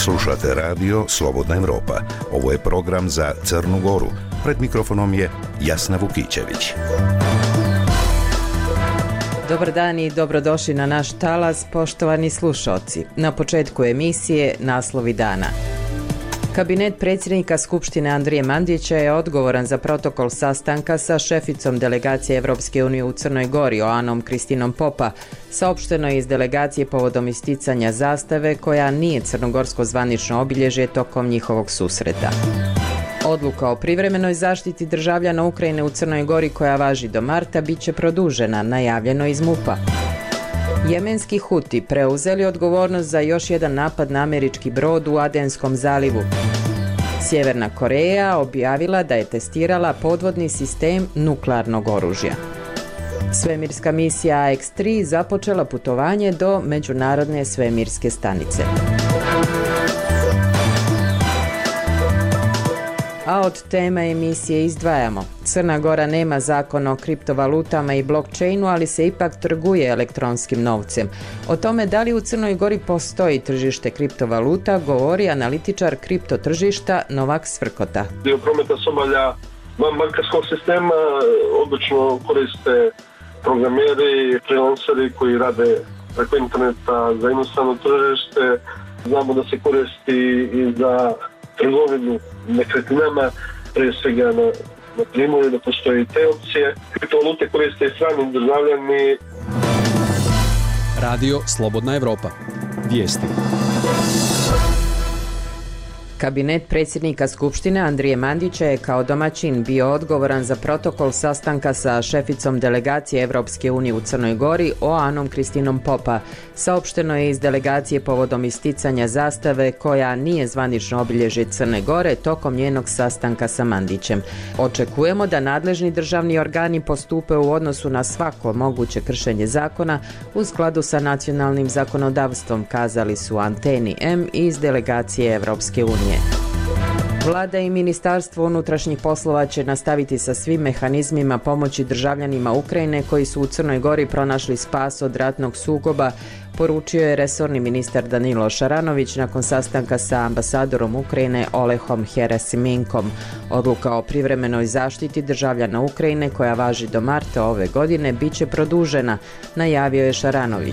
Slušate radio Slobodna Evropa. Ovo je program za Crnu Goru. Pred mikrofonom je Jasna Vukićević. Dobar dan i dobrodošli na naš talas, poštovani slušaoci. Na početku emisije naslovi dana. Kabinet predsjednika Skupštine Andrije Mandića je odgovoran za protokol sastanka sa šeficom delegacije Evropske unije u Crnoj Gori, Oanom Kristinom Popa. Saopšteno je iz delegacije povodom isticanja zastave koja nije crnogorsko zvanično obilježje tokom njihovog susreta. Odluka o privremenoj zaštiti državljana Ukrajine u Crnoj Gori koja važi do marta bit će produžena, najavljeno iz MUP-a. Jemenski Huti preuzeli odgovornost za još jedan napad na američki brod u Adenskom zalivu. Sjeverna Koreja objavila da je testirala podvodni sistem nuklearnog oružja. Svemirska misija AX-3 započela putovanje do Međunarodne svemirske stanice. A od teme emisije izdvajamo. Crna Gora nema zakon o kriptovalutama i blockchainu, ali se ipak trguje elektronskim novcem. O tome da li u Crnoj Gori postoji tržište kriptovaluta govori analitičar kriptotržišta Novak Svrkota. Dio prometa se obavlja van bankarskog sistema, obično koriste programeri, freelanceri koji rade preko interneta za inostrano tržište. Znamo da se koristi i za trgovinu nekretninama, prije svega na Primorju, da postoji te opcije. Kriptovalute koriste i strani državljani. Radio Slobodna Evropa. Vijesti. Kabinet predsjednika Skupštine Andrije Mandića je kao domaćin bio odgovoran za protokol sastanka sa šeficom delegacije Evropske unije u Crnoj Gori, Oanom Kristinom Popa. Saopšteno je iz delegacije povodom isticanja zastave koja nije zvanično obilježje Crne Gore tokom njenog sastanka sa Mandićem. Očekujemo da nadležni državni organi postupe u odnosu na svako moguće kršenje zakona u skladu sa nacionalnim zakonodavstvom, kazali su Anteni M iz delegacije Evropske unije. Vlada i Ministarstvo unutrašnjih poslova će nastaviti sa svim mehanizmima pomoći državljanima Ukrajine koji su u Crnoj Gori pronašli spas od ratnog sukoba, poručio je resorni ministar Danilo Šaranović nakon sastanka sa ambasadorom Ukrajine Olehom Herasiminkom. Odluka o privremenoj zaštiti državljana Ukrajine koja važi do marta ove godine bit će produžena, najavio je Šaranović.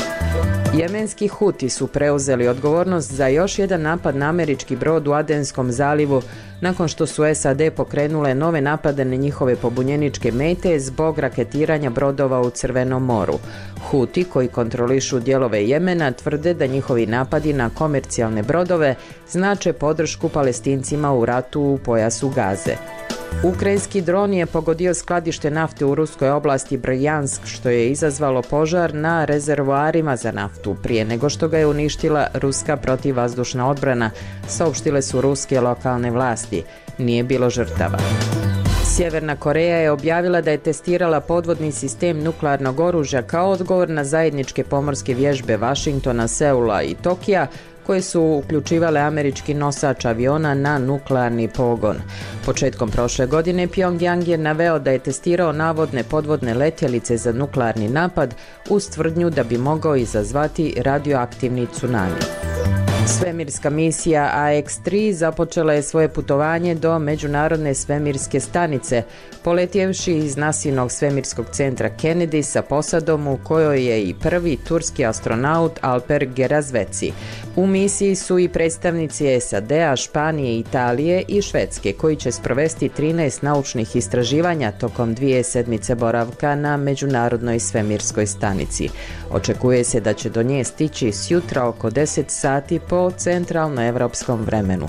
Jemenski Huti su preuzeli odgovornost za još jedan napad na američki brod u Adenskom zalivu nakon što su SAD pokrenule nove napade na njihove pobunjeničke mete zbog raketiranja brodova u Crvenom moru. Huti, koji kontrolišu dijelove Jemena, tvrde da njihovi napadi na komercijalne brodove znače podršku Palestincima u ratu u pojasu Gaze. Ukrajinski dron je pogodio skladište nafte u ruskoj oblasti Brjansk, što je izazvalo požar na rezervoarima za naftu prije nego što ga je uništila ruska protivvazdušna odbrana, saopštile su ruske lokalne vlasti. Nije bilo žrtava. Sjeverna Koreja je objavila da je testirala podvodni sistem nuklearnog oružja kao odgovor na zajedničke pomorske vježbe Vašingtona, Seula i Tokija, koje su uključivale američki nosač aviona na nuklearni pogon. Početkom prošle godine Pyongyang je naveo da je testirao navodne podvodne letjelice za nuklearni napad uz tvrdnju da bi mogao izazvati radioaktivni tsunami. Svemirska misija AX-3 započela je svoje putovanje do Međunarodne svemirske stanice, poletjevši iz NASA-inog svemirskog centra Kennedy sa posadom u kojoj je i prvi turski astronaut Alper Gerazveci. U misiji su i predstavnici SAD-a, Španije, Italije i Švedske, koji će sprovesti 13 naučnih istraživanja tokom 2 sedmice boravka na Međunarodnoj svemirskoj stanici. Očekuje se da će do nje stići sjutra oko 10 sati po centralnoevropskom vremenu.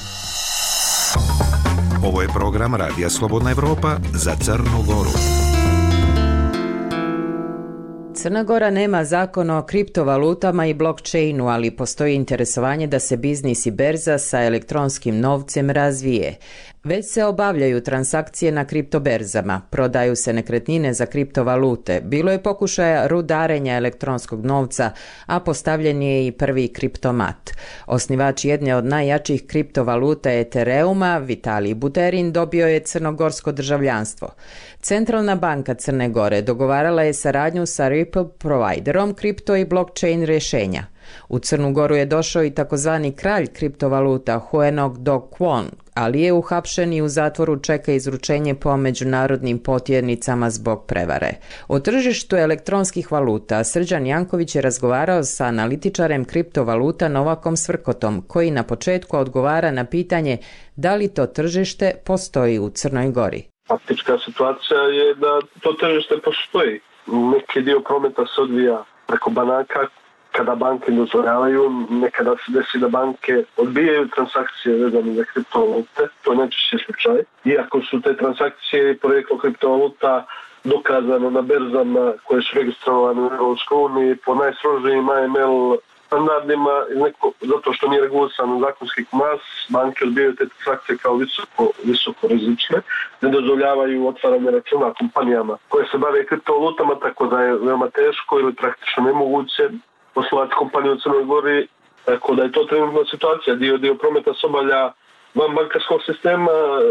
Ovo je program Radija Slobodna Evropa za Crnu Goru. Crna Gora nema zakon o kriptovalutama i blockchainu, ali postoji interesovanje da se biznis i berza sa elektronskim novcem razvije. Već se obavljaju transakcije na kriptoberzama, prodaju se nekretnine za kriptovalute, bilo je pokušaja rudarenja elektronskog novca, a postavljen je i prvi kriptomat. Osnivač jedne od najjačih kriptovaluta Ethereuma, Vitalij Buterin, dobio je crnogorsko državljanstvo. Centralna banka Crne Gore dogovarala je saradnju sa Ripple providerom kripto i blockchain rješenja. U Crnu Goru je došao i takozvani kralj kriptovaluta Huenok Do Kwon, ali je uhapšen i u zatvoru čeka izručenje po međunarodnim potjernicama zbog prevare. O tržištu elektronskih valuta Srđan Janković je razgovarao sa analitičarem kriptovaluta Novakom Svrkotom, koji na početku odgovara na pitanje da li to tržište postoji u Crnoj Gori. Faktička situacija je da to tržište postoji. Neki dio prometa se odvija preko banaka, kada banke dozvoljavaju, nekada se desi da banke odbijaju transakcije vezane za kriptovalute, to je najčešći slučaj. Iako su te transakcije i porijeklo kriptovaluta dokazano na berzama koje su registrovane u EU po najstrožijim AML standardima, zato što nije regulisan zakonski mas, banke odbijaju te transakcije kao visoko rizične, ne dozvoljavaju otvaranje računa kompanijama koje se bave kriptovalutama, tako da je veoma teško ili praktično nemoguće poslovati kompaniju u Crnoj Gori, tako da je to trenutna situacija. Dio prometa se obavlja van bankarskog sistema,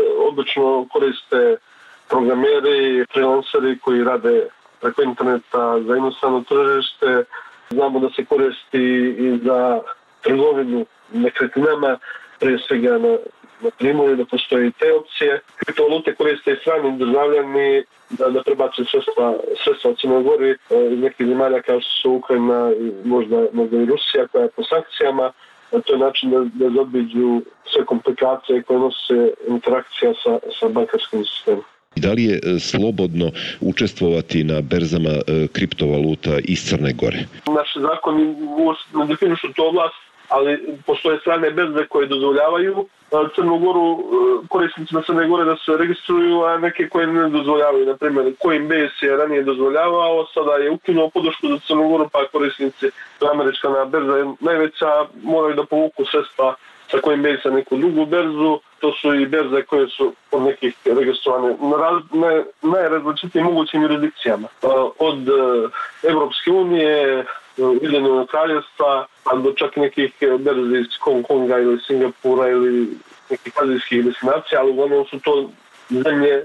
obično koriste programeri, freelanceri koji rade preko interneta za inostrano tržište. Znamo da se koristi i za trgovinu nekretninama, prije svega na Primorju, da postoji te opcije. Kriptovalute koriste i strani državljani da prebače sredstva u Crnoj Gori iz nekih zemalja kao što su Ukrajina i možda i Rusija koja je po sankcijama. To je način da zaobiđu sve komplikacije koje nose interakcija sa bankarskim sistemom. Da li je slobodno učestvovati na berzama kriptovaluta iz Crne Gore? Naši zakoni ne definišu tu oblast, ali postoje strane berze koje dozvoljavaju Crnu Goru, korisnicima Crne Gore da se registruju, a neke koje ne dozvoljavaju. Na primjer, Coinbase je ranije dozvoljavao, sada je ukinuo podršku za Crnu Goru, pa korisnici, američka berza je najveća, moraju da povuku sredstva sa Coinbase neku drugu berzu. To su i berze koje su od nekih registrovane na najrazličitijim mogućim jurisdikcijama. Od Evropske unije, Ujedinjenog Kraljevstva, pa do čak nekih berzi iz Hong Konga ili Singapura ili nekih azijskih destinacija, ali uglavnom su to zemlje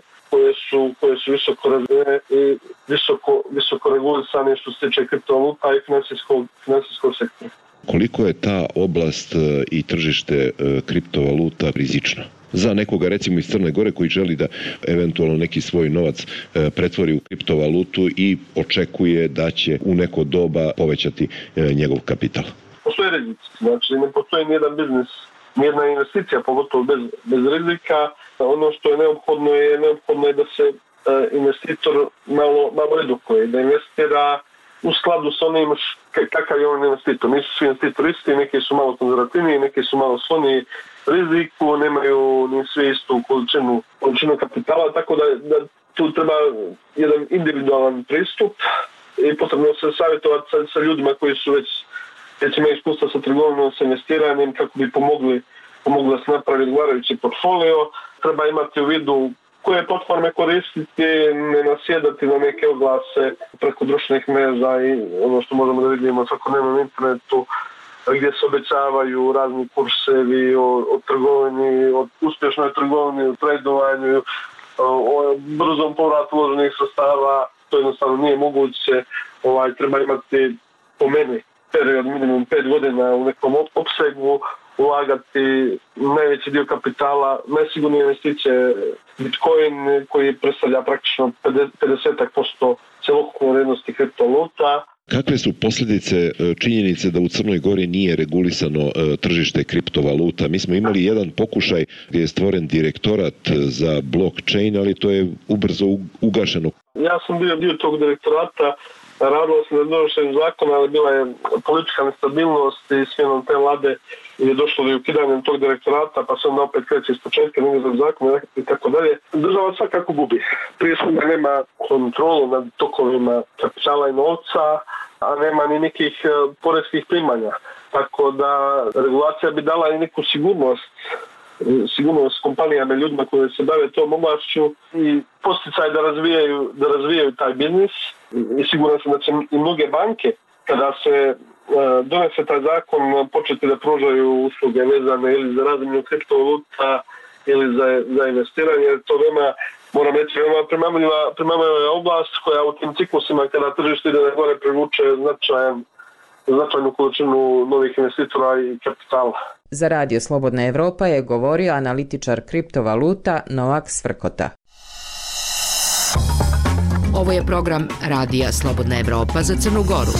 koje su visoko razvijene i visoko regulisane što se tiče kriptovaluta i finansijskog sektora. Koliko je ta oblast i tržište kriptovaluta rizično? Za nekoga recimo iz Crne Gore koji želi da eventualno neki svoj novac pretvori u kriptovalutu i očekuje da će u neko doba povećati njegov kapital. Postoje rizici, znači ne postoji nijedan biznis, nijedna investicija, pogotovo bez rizika. Ono što je neophodno je da se investitor malo edukuje, da investira u skladu s onim kakav je on investitor. Nisu svi investitori isti, neki su malo konzervativniji, neki su malo skloni riziku, nemaju ni svi istu količinu kapitala, tako da tu treba jedan individualan pristup i potrebno se savjetovati sa ljudima koji su već imaju iskustva sa trgovinom, sa investiranjem, kako bi pomogli da se napravi odgovarajući portfolio. Treba imati u vidu koje platforme koristiti, ne nasjedati na neke oglase preko društvenih mreža i ono što možemo da vidimo svakodnevno na internetu, gdje se obećavaju razni kursevi o trgovini, o uspješnoj trgovini, o tradovanju, o brzom povratu uloženih sredstava. To jednostavno nije moguće. Treba imati, po meni, period minimum 5 godina u nekom opsegu, ulagati najveći dio kapitala, najsigurnije investicije Bitcoin koji predstavlja praktično 50% celokupne vrijednosti kriptovaluta. Kakve su posljedice činjenice da u Crnoj Gori nije regulisano tržište kriptovaluta? Mi smo imali jedan pokušaj gdje je stvoren direktorat za blockchain, ali to je ubrzo ugašeno. Ja sam bio dio tog direktorata, radilo se na donošenju zakona, ali bila je politička nestabilnost i smjenom te vlade je došlo do ukidanja tog direktorata, pa se onda opet kreće iz početka nizog zakona i tako dalje. Država svakako gubi. Prije svega nema kontrolu nad tokovima kapitala i novca, a nema ni nekih poreskih primanja. Tako da regulacija bi dala i neku sigurnost kompanijama i ljudima koji se bave tom oblašću i posticaj da razvijaju taj biznis. I siguran sam da će i mnoge banke, kada se donese taj zakon, početi da pružaju usluge vezane ili za razmjenu kriptovaluta ili za investiranje, jer to moram reći, veoma primamljiva oblast koja u tim ciklusima kada tržište ide na gore privuče značajnu količinu novih investitora i kapitala. Za Radio Slobodna Evropa je govorio analitičar kriptovaluta Novak Svrkota. Ovo je program Radija Slobodna Evropa za Crnu Goru.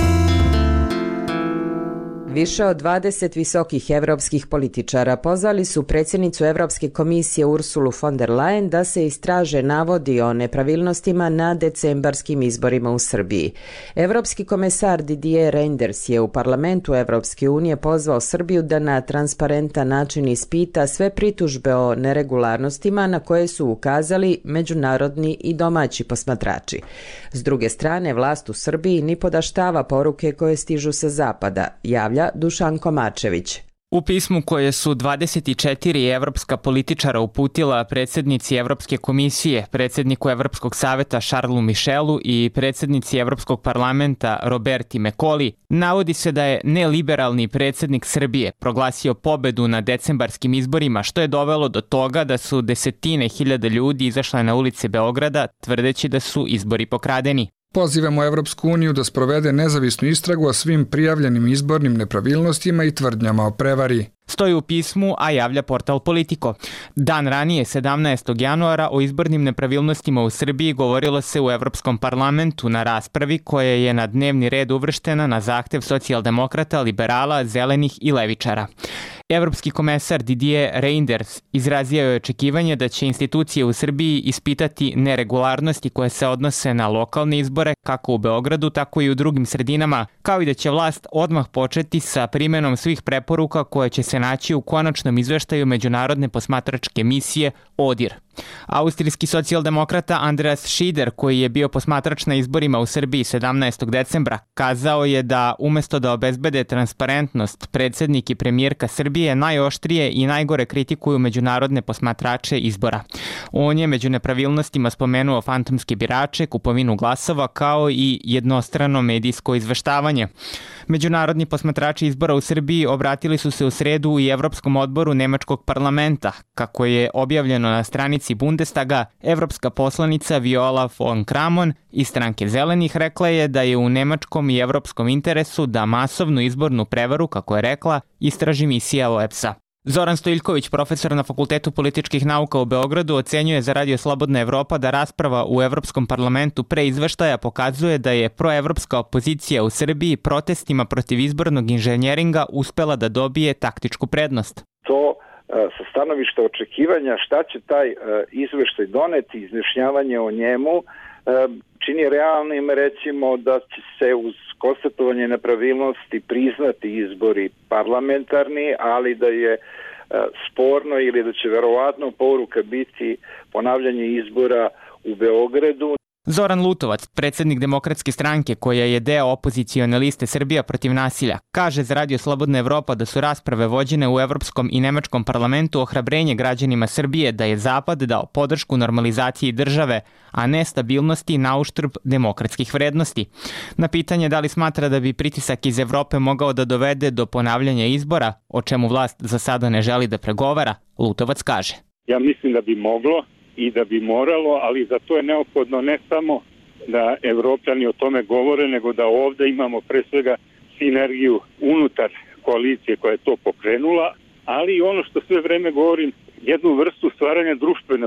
Više od 20 visokih evropskih političara pozvali su predsjednicu Evropske komisije Ursulu von der Leyen da se istraže navodi o nepravilnostima na decembarskim izborima u Srbiji. Evropski komesar Didier Reynders je u parlamentu Evropske unije pozvao Srbiju da na transparentan način ispita sve pritužbe o neregularnostima na koje su ukazali međunarodni i domaći posmatrači. S druge strane, vlast u Srbiji nipodaštava poruke koje stižu sa zapada, javlja Dušan Komačević. U pismu koje su 24 evropska političara uputila predsjednici Evropske komisije, predsjedniku Evropskog saveta Charlesu Michelu i predsjednici Evropskog parlamenta Roberti Mecoli, navodi se da je neliberalni predsjednik Srbije proglasio pobedu na decembarskim izborima, što je dovelo do toga da su desetine hiljada ljudi izašle na ulice Beograda tvrdeći da su izbori pokradeni. Pozivamo Evropsku uniju da sprovede nezavisnu istragu o svim prijavljenim izbornim nepravilnostima i tvrdnjama o prevari. Stoji u pismu, a javlja portal Politico. Dan ranije, 17. januara, o izbornim nepravilnostima u Srbiji govorilo se u Evropskom parlamentu na raspravi koja je na dnevni red uvrštena na zahtev socijaldemokrata, liberala, zelenih i levičara. Evropski komesar Didier Reynders izrazio je očekivanje da će institucije u Srbiji ispitati neregularnosti koje se odnose na lokalne izbore, kako u Beogradu, tako i u drugim sredinama, kao i da će vlast odmah početi sa primjenom svih preporuka koje će se naći u konačnom izveštaju međunarodne posmatračke misije ODIHR. Austrijski socijaldemokrata Andreas Schieder, koji je bio posmatrač na izborima u Srbiji 17. decembra, kazao je da umjesto da obezbede transparentnost, predsjednik i premijerka Srbije najoštrije i najgore kritikuju međunarodne posmatrače izbora. On je među nepravilnostima spomenuo fantomske birače, kupovinu glasova, kao i jednostrano medijsko izveštavanje. Međunarodni posmatrači izbora u Srbiji obratili su se u sredu i Evropskom odboru Nemačkog parlamenta. Kako je objavljeno na stranici Bundestaga, evropska poslanica Viola von Kramon iz stranke Zelenih rekla je da je u nemačkom i evropskom interesu da masovnu izbornu prevaru, kako je rekla, istraži misija OEBS-a. Zoran Stojiljković, profesor na Fakultetu političkih nauka u Beogradu, ocenjuje za Radio Slobodna Evropa da rasprava u Evropskom parlamentu pre izveštaja pokazuje da je proevropska opozicija u Srbiji protestima protiv izbornog inženjeringa uspela da dobije taktičku prednost. To sa stanovišta očekivanja šta će taj izveštaj doneti, izjašnjavanje o njemu, čini realnim recimo da će se uz konstatovanje nepravilnosti priznati izbori parlamentarni, ali da je sporno ili da će verovatno poruka biti ponavljanje izbora u Beogradu. Zoran Lutovac, predsjednik Demokratske stranke koja je deo opozicione liste Srbija protiv nasilja, kaže za Radio Slobodna Evropa da su rasprave vođene u Evropskom i Nemačkom parlamentu ohrabrenje građanima Srbije da je Zapad dao podršku normalizaciji države, a ne stabilnosti na uštrb demokratskih vrednosti. Na pitanje da li smatra da bi pritisak iz Evrope mogao da dovede do ponavljanja izbora, o čemu vlast za sada ne želi da pregovara, Lutovac kaže. Ja mislim da bi moglo i da bi moralo, ali za to je neophodno ne samo da Evropljani o tome govore, nego da ovdje imamo pre svega sinergiju unutar koalicije koja je to pokrenula, ali i ono što sve vreme govorim, jednu vrstu stvaranja društvene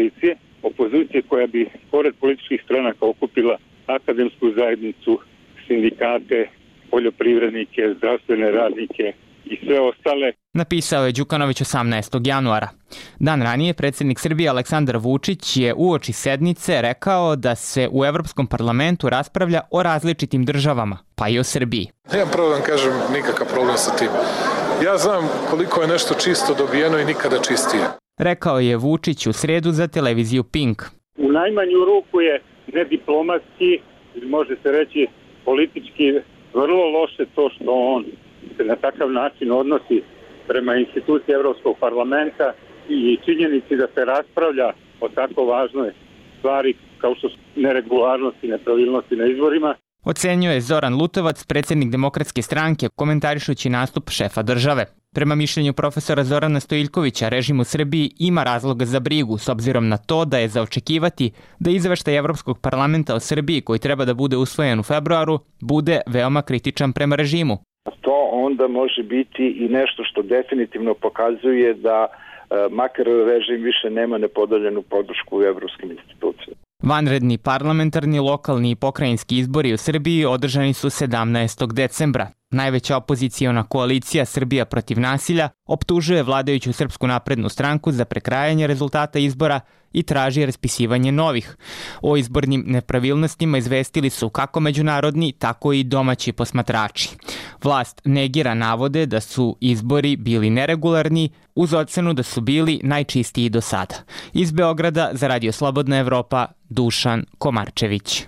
opozicije koja bi pored političkih stranaka okupila akademsku zajednicu, sindikate, poljoprivrednike, zdravstvene radnike i sve ostale. Napisao je Đukanović 18. januara. Dan ranije predsjednik Srbije Aleksandar Vučić je uoči sednice rekao da se u Evropskom parlamentu raspravlja o različitim državama, pa i o Srbiji. Nemam pravo da vam kažem nikakav problem sa tim. Ja znam koliko je nešto čisto dobijeno i nikada čistije. Rekao je Vučić u sredu za televiziju Pink. U najmanju ruku je nediplomatski, može se reći politički, vrlo loše to što on se na takav način odnosi prema instituciji Evropskog parlamenta i činjenici da se raspravlja o tako važnoj stvari kao što su neregularnosti i nepravilnosti na izborima. Ocenjuje Zoran Lutovac, predsjednik Demokratske stranke, komentarišući nastup šefa države. Prema mišljenju profesora Zorana Stojiljkovića, režim u Srbiji ima razloga za brigu s obzirom na to da je za očekivati da izveštaj Evropskog parlamenta o Srbiji koji treba da bude usvojen u februaru bude veoma kritičan prema režimu. To onda može biti i nešto što definitivno pokazuje da makar režim više nema nepodeljenu podršku u evropskim institucijama. Vanredni parlamentarni, lokalni i pokrajinski izbori u Srbiji održani su 17. decembra. Najveća opoziciona koalicija Srbija protiv nasilja optužuje vladajuću Srpsku naprednu stranku za prekrajanje rezultata izbora i traži raspisivanje novih. O izbornim nepravilnostima izvestili su kako međunarodni, tako i domaći posmatrači. Vlast negira navode da su izbori bili neregularni, uz ocenu da su bili najčistiji do sada. Iz Beograda za Radio Slobodna Evropa, Dušan Komarčević.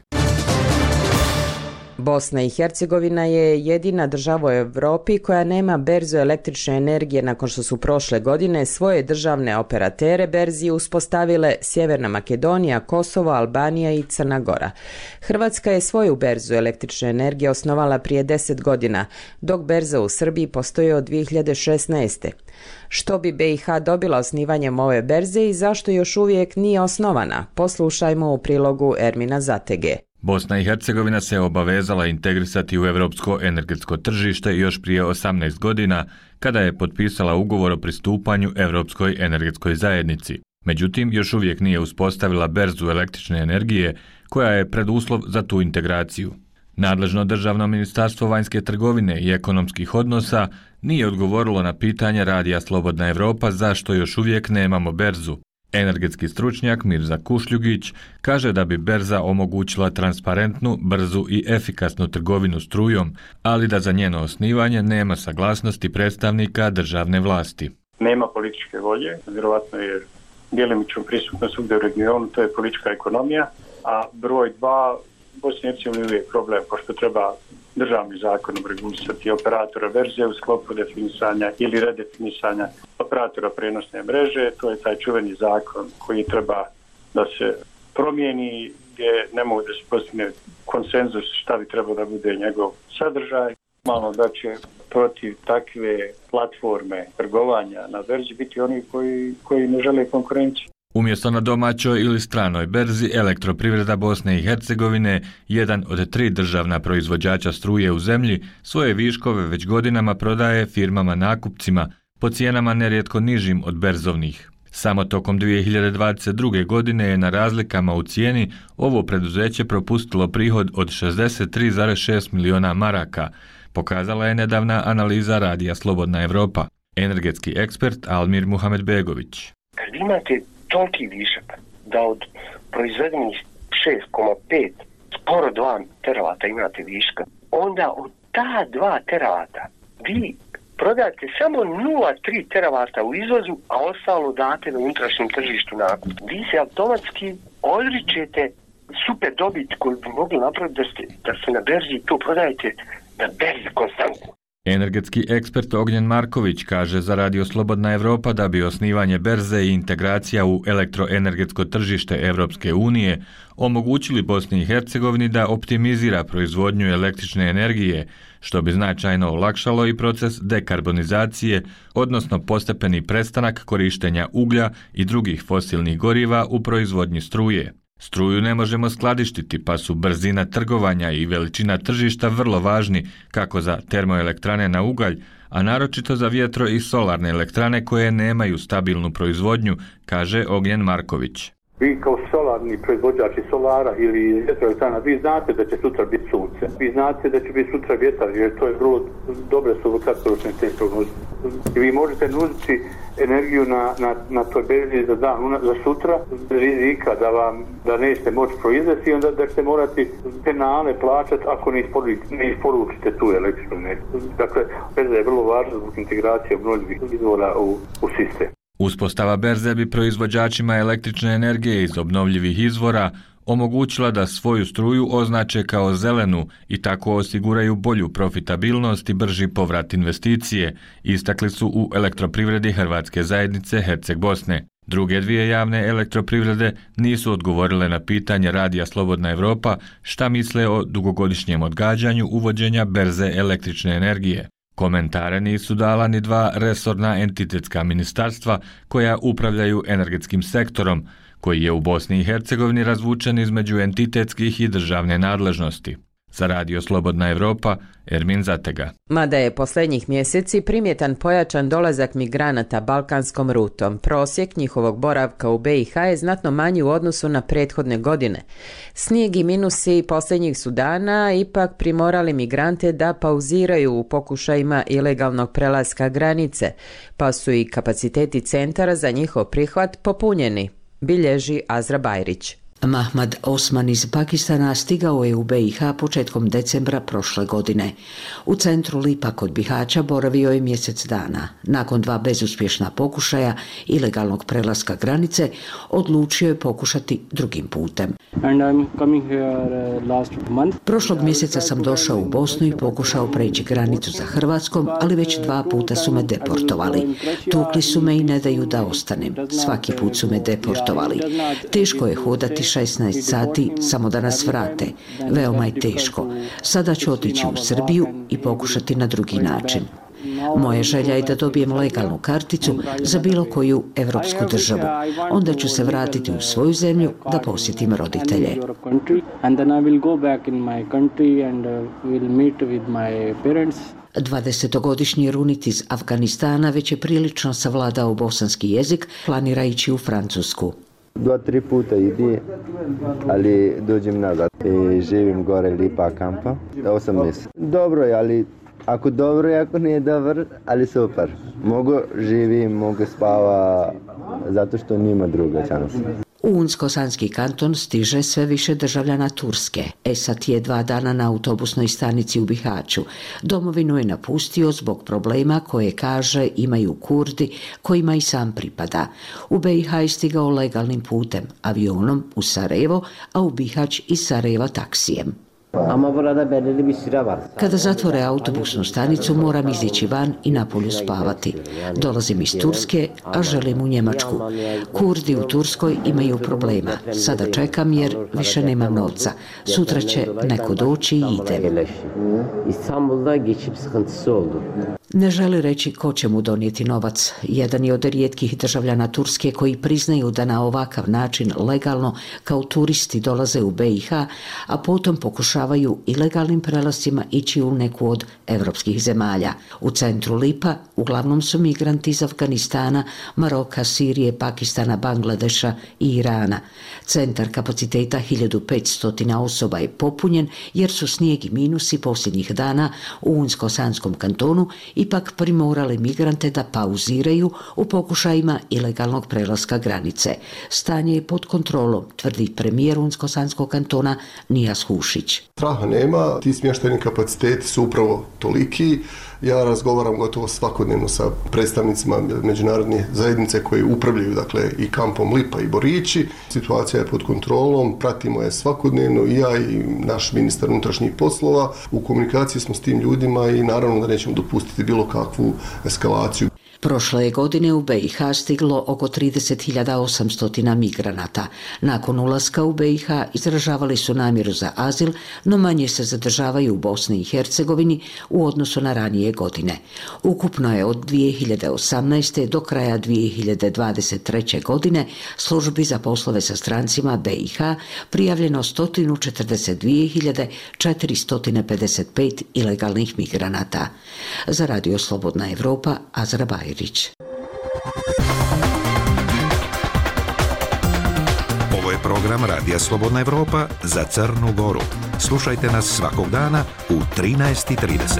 Bosna i Hercegovina je jedina država u Evropi koja nema berzu električne energije nakon što su prošle godine svoje državne operatere berzi uspostavile Sjeverna Makedonija, Kosovo, Albanija i Crna Gora. Hrvatska je svoju berzu električne energije osnovala prije 10 godina, dok berza u Srbiji postoji od 2016. Što bi BiH dobila osnivanjem ove berze i zašto još uvijek nije osnovana? Poslušajmo u prilogu Ermina Zatege. Bosna i Hercegovina se obavezala integrisati u evropsko energetsko tržište još prije 18 godina, kada je potpisala ugovor o pristupanju Evropskoj energetskoj zajednici. Međutim, još uvijek nije uspostavila berzu električne energije, koja je preduslov za tu integraciju. Nadležno državno ministarstvo vanjske trgovine i ekonomskih odnosa nije odgovorilo na pitanje Radija Slobodna Evropa zašto još uvijek nemamo berzu. Energetski stručnjak Mirza Kušljugić kaže da bi berza omogućila transparentnu, brzu i efikasnu trgovinu strujom, ali da za njeno osnivanje nema saglasnosti predstavnika državne vlasti. Nema političke volje, vjerovatno je djelimično prisutno svugdje u regionu, to je politička ekonomija, a broj 2, Bosni i Hercegovini uvijek problem, pošto treba državnim zakonom regulisati operatora berze u sklopu definisanja ili redefinisanja operatora prenosne mreže. To je taj čuveni zakon koji treba da se promijeni, gdje ne mogu da se postigne konsenzus šta bi trebao da bude njegov sadržaj. Malo da će protiv takve platforme trgovanja na berzi biti oni koji ne žele konkurenciju. Umjesto na domaćoj ili stranoj berzi, Elektroprivreda Bosne i Hercegovine, jedan od 3 državna proizvođača struje u zemlji, svoje viškove već godinama prodaje firmama nakupcima po cijenama nerijetko nižim od berzovnih. Samo tokom 2022. godine je na razlikama u cijeni ovo preduzeće propustilo prihod od 63,6 miliona maraka, pokazala je nedavna analiza Radija Slobodna Evropa. Energetski ekspert Almir Muhamedbegović. Kad imate toliki višak da od proizvedenih 6,5 skoro 2 teravata imate viška, onda od ta 2 teravata vi prodate samo 0,3 teravata u izvozu, a ostalo date na unutrašnjem tržištu nakup. Vi se automatski odričete super dobit koju bi mogli napraviti da se na berzi to prodajete na berzi konstantno. Energetski ekspert Ognjen Marković kaže za Radio Slobodna Evropa da bi osnivanje berze i integracija u elektroenergetsko tržište Evropske unije omogućili Bosni i Hercegovini da optimizira proizvodnju električne energije, što bi značajno olakšalo i proces dekarbonizacije, odnosno postepeni prestanak korištenja uglja i drugih fosilnih goriva u proizvodnji struje. Struju ne možemo skladištiti, pa su brzina trgovanja i veličina tržišta vrlo važni kako za termoelektrane na ugalj, a naročito za vjetro i solarne elektrane koje nemaju stabilnu proizvodnju, kaže Ognjen Marković. Vi kao solarni proizvođači solara ili vjetroelektrana, vi znate da će sutra biti sunce. Vi znate da će biti sutra vjetar, jer to je vrlo dobre su kratkoročne te prognoze. Vi možete nuditi energiju na toj berzi za dan, za sutra, rizika da nećete moći proizvesti i onda da ćete morati penale plaćati ako ne isporučite tu električnu energiju. Dakle, berza je vrlo važna zbog integracije obnovljivih izvora u sistem. Uspostava berze bi proizvođačima električne energije iz obnovljivih izvora omogućila da svoju struju označe kao zelenu i tako osiguraju bolju profitabilnost i brži povrat investicije, istakli su u Elektroprivredi Hrvatske zajednice Herceg Bosne. Druge 2 javne elektroprivrede nisu odgovorile na pitanje Radija Slobodna Evropa šta misle o dugogodišnjem odgađanju uvođenja berze električne energije. Komentare nisu dala ni dva resorna entitetska ministarstva koja upravljaju energetskim sektorom, koji je u Bosni i Hercegovini razvučen između entitetskih i državne nadležnosti. Za Radio Slobodna Evropa, Ermin Zatega. Mada je posljednjih mjeseci primjetan pojačan dolazak migranata balkanskom rutom, prosjek njihovog boravka u BiH je znatno manji u odnosu na prethodne godine. Snijeg i minusi posljednjih su dana ipak primorali migrante da pauziraju u pokušajima ilegalnog prelaska granice, pa su i kapaciteti centara za njihov prihvat popunjeni, bilježi Azra Bajrić. Mahmad Osman iz Pakistana stigao je u BiH početkom decembra prošle godine. U centru Lipa kod Bihaća boravio je mjesec dana. Nakon 2 bezuspješna pokušaja ilegalnog prelaska granice, odlučio je pokušati drugim putem. Prošlog mjeseca sam došao u Bosnu i pokušao preći granicu za Hrvatskom, ali već 2 puta su me deportovali. Tukli su me i ne daju da ostanem. Svaki put su me deportovali. Teško je hodati 16 sati samo da nas vrate. Veoma je teško. Sada ću otići u Srbiju i pokušati na drugi način. Moja želja je da dobijem legalnu karticu za bilo koju evropsku državu. Onda ću se vratiti u svoju zemlju da posjetim roditelje. 20-godišnji Runit iz Afganistana već je prilično savladao bosanski jezik, planira ići u Francusku. 2-3 puta idi, ali dođem nazad. Živim gore Lipa kampa, 8 mjeseci. Dobro je, ali ako dobro je, ako nije dobar, ali super. Mogu živim, mogu spava, zato što nima druga šansa. U Unsko-Sanski kanton stiže sve više državljana Turske. Esat je 2 dana na autobusnoj stanici u Bihaću. Domovinu je napustio zbog problema koje, kaže, imaju Kurdi, kojima i sam pripada. U BiH je stigao legalnim putem, avionom u Sarajevo, a u Bihać iz Sarajeva taksijem. Kada zatvore autobusnu stanicu, moram izići van i napolju spavati. Dolazim iz Turske, a želim u Njemačku. Kurdi u Turskoj imaju problema. Sada čekam jer više nemam novca. Sutra će neko doći i idem. Ne želi reći ko će mu donijeti novac. Jedan je od rijetkih državljana Turske koji priznaju da na ovakav način legalno kao turisti dolaze u BiH, a potom pokušavaju ilegalnim prelascima ići u neku od evropskih zemalja. U centru Lipa uglavnom su migranti iz Afganistana, Maroka, Sirije, Pakistana, Bangladeša i Irana. Centar kapaciteta 1500 osoba je popunjen jer su snijeg i minusi posljednjih dana u Unsko-Sanskom kantonu ipak primorali migrante da pauziraju u pokušajima ilegalnog prelaska granice. Stanje je pod kontrolom, tvrdi premijer Unsko-Sanskog kantona Nijas Hušić. Straha nema, ti smještajni kapaciteti su upravo toliki. Ja razgovaram gotovo svakodnevno sa predstavnicima međunarodne zajednice koji upravljaju, dakle, i kampom Lipa i Borići. Situacija je pod kontrolom, pratimo je svakodnevno i ja i naš ministar unutrašnjih poslova. U komunikaciji smo s tim ljudima i naravno da nećemo dopustiti bilo kakvu eskalaciju. Prošle je godine u BiH stiglo oko 30.800 migranata. Nakon ulaska u BiH izražavali su namjeru za azil, no manje se zadržavaju u Bosni i Hercegovini u odnosu na ranije godine. Ukupno je od 2018. do kraja 2023. godine službi za poslove sa strancima BiH prijavljeno 142.455 ilegalnih migranata. Za Radio Slobodna Evropa, Azra Bajrić. Ovo je program Radija Slobodna Evropa za Crnu Goru. Slušajte nas svakog dana u 13:30.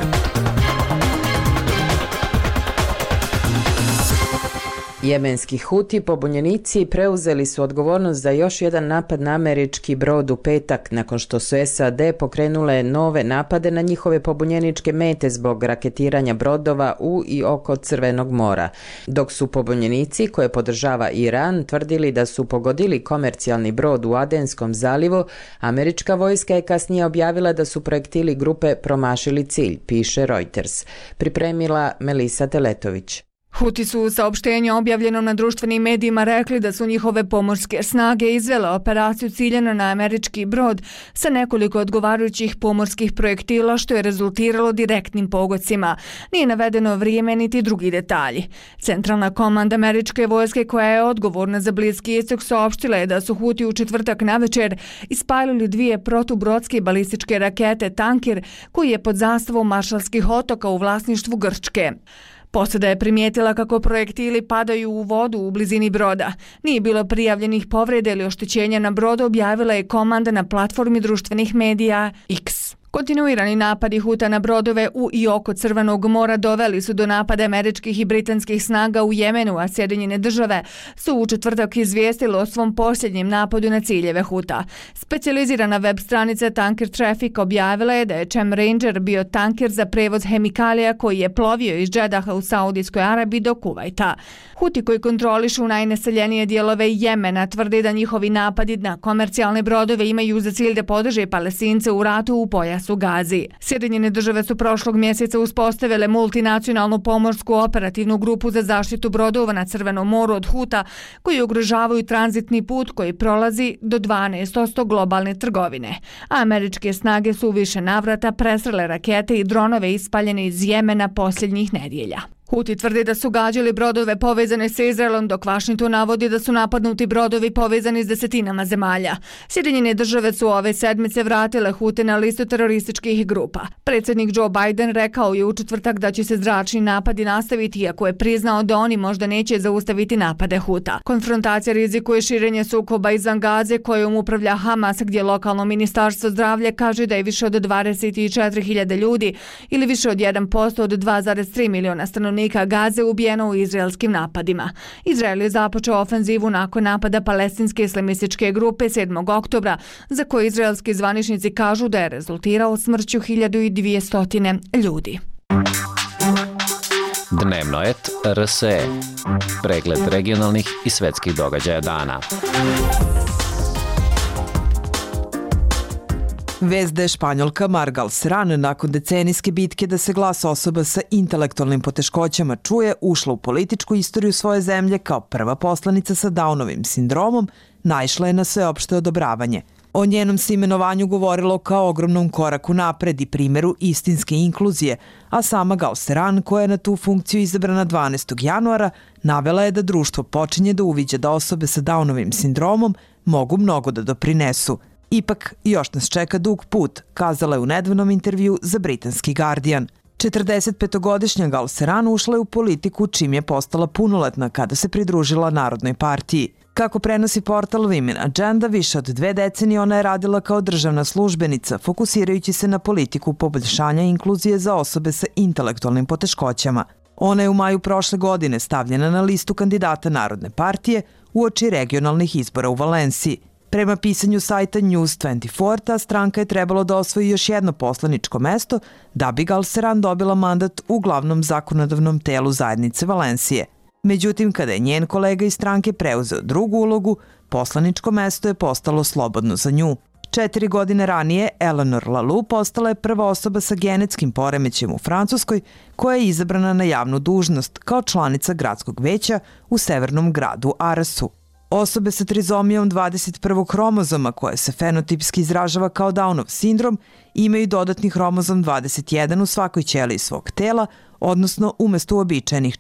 Jemenski Huti pobunjenici preuzeli su odgovornost za još jedan napad na američki brod u petak, nakon što su SAD pokrenule nove napade na njihove pobunjeničke mete zbog raketiranja brodova u i oko Crvenog mora. Dok su pobunjenici, koje podržava Iran, tvrdili da su pogodili komercijalni brod u Adenskom zalivu, američka vojska je kasnije objavila da su projektili grupe promašili cilj, piše Reuters. Pripremila Melisa Teletović. Huti su u saopštenju objavljenom na društvenim medijima rekli da su njihove pomorske snage izvele operaciju ciljano na američki brod sa nekoliko odgovarajućih pomorskih projektila što je rezultiralo direktnim pogodcima. Nije navedeno vrijeme niti drugi detalji. Centralna komanda američke vojske koja je odgovorna za Bliski istok saopštila je da su Huti u četvrtak navečer ispalili 2 protubrodske balističke rakete Tankir koji je pod zastavom Maršalskih otoka u vlasništvu Grčke. Posada je primijetila kako projektili padaju u vodu u blizini broda. Nije bilo prijavljenih povreda ili oštećenja na brodu, objavila je komanda na platformi društvenih medija X. Kontinuirani napadi Huta na brodove u i oko Crvenog mora doveli su do napada američkih i britanskih snaga u Jemenu, a Sjedinjene države su u četvrtak izvijestile o svom posljednjem napadu na ciljeve Huta. Specijalizirana web stranica Tanker Traffic objavila je da je Chem Ranger bio tanker za prevoz hemikalija koji je plovio iz Džedaha u Saudijskoj Arabiji do Kuvajta. Huti koji kontrolišu najnaseljenije dijelove Jemena tvrde da njihovi napadi na komercijalne brodove imaju za cilj da podrže Palestince u ratu u pojasu Gazi. Sjedinjene države su prošlog mjeseca uspostavile multinacionalnu pomorsku operativnu grupu za zaštitu brodova na Crvenom moru od Huta koji ugrožavaju tranzitni put koji prolazi do 12% globalne trgovine. A američke snage su u više navrata presrele rakete i dronove ispaljene iz Jemena posljednjih nedjelja. Huti tvrde da su gađali brodove povezane sa Izraelom, dok Washington navodi da su napadnuti brodovi povezani s desetinama zemalja. Sjedinjene države su ove sedmice vratile Hute na listu terorističkih grupa. Predsjednik Joe Biden rekao je u četvrtak da će se zračni napadi nastaviti, iako je priznao da oni možda neće zaustaviti napade Huta. Konfrontacija rizikuje širenje sukoba izvan Gaze kojom upravlja Hamas, gdje lokalno ministarstvo zdravlja kaže da je više od 24.000 ljudi ili više od 1% od 2,3 miliona stanovnika Gaze ubijeno u izraelskim napadima. Izrael je započeo ofenzivu nakon napada palestinske islamističke grupe 7. oktobra, za koje izraelski zvaničnici kažu da je rezultirao smrću 1200 ljudi. Dnevno et RSE. Pregled regionalnih i svetskih događaja dana. Vest da je Španjolka Margal Serran nakon decenijske bitke da se glas osoba sa intelektualnim poteškoćama čuje ušla u političku istoriju svoje zemlje kao prva poslanica sa Downovim sindromom, naišla je na sveopšte odobravanje. O njenom se imenovanju govorilo kao ogromnom koraku napred i primjeru istinske inkluzije, a sama Gal Serran, koja je na tu funkciju izabrana 12. januara, navela je da društvo počinje da uviđa da osobe sa Downovim sindromom mogu mnogo da doprinesu. Ipak, još nas čeka dug put, kazala je u nedavnom intervju za britanski Guardian. 45-godišnja Gal Serran ušla je u politiku čim je postala punoletna kada se pridružila Narodnoj partiji. Kako prenosi portal Women Agenda, više od 2 decenije ona je radila kao državna službenica, fokusirajući se na politiku poboljšanja inkluzije za osobe sa intelektualnim poteškoćama. Ona je u maju prošle godine stavljena na listu kandidata Narodne partije uoči regionalnih izbora u Valenciji. Prema pisanju sajta News 24, ta stranka je trebalo da osvoji još jedno poslaničko mesto da bi Gal Serran dobila mandat u glavnom zakonodavnom telu zajednice Valencije. Međutim, kada je njen kolega iz stranke preuzeo drugu ulogu, poslaničko mesto je postalo slobodno za nju. 4 godine ranije, Eleanor Lalou postala je prva osoba sa genetskim poremećajem u Francuskoj koja je izabrana na javnu dužnost kao članica gradskog veća u severnom gradu Arrasu. Osobe sa trizomijom 21. hromozoma, koje se fenotipski izražava kao Downov sindrom, imaju dodatni hromozom 21 u svakoj ćeliji svog tela, odnosno umesto uobičajenih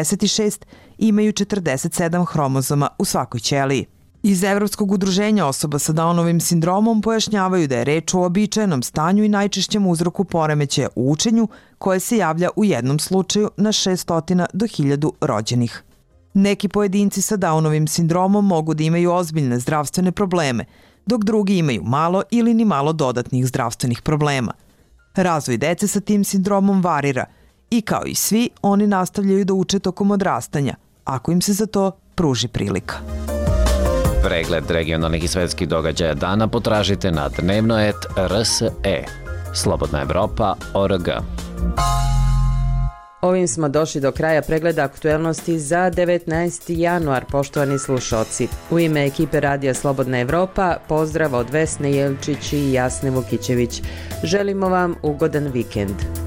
46 imaju 47 hromozoma u svakoj ćeliji. Iz Evropskog udruženja osoba sa Downovim sindromom pojašnjavaju da je reč o uobičajenom stanju i najčešćem uzroku poremećaja u učenju koje se javlja u jednom slučaju na 600 do 1000 rođenih. Neki pojedinci sa Downovim sindromom mogu da imaju ozbiljne zdravstvene probleme, dok drugi imaju malo ili ni malo dodatnih zdravstvenih problema. Razvoj dece sa tim sindromom varira i kao i svi, oni nastavljaju da uče tokom odrastanja, ako im se za to pruži prilika. Pregled regionalnih i svetskih događaja dana potražite na dnevnoet.rse. Slobodna Evropa.org. Ovim smo došli do kraja pregleda aktuelnosti za 19. januar, poštovani slušalci. U ime ekipe Radija Slobodna Evropa, pozdrav od Vesne Jelčić i Jasne Vukićević. Želimo vam ugodan vikend.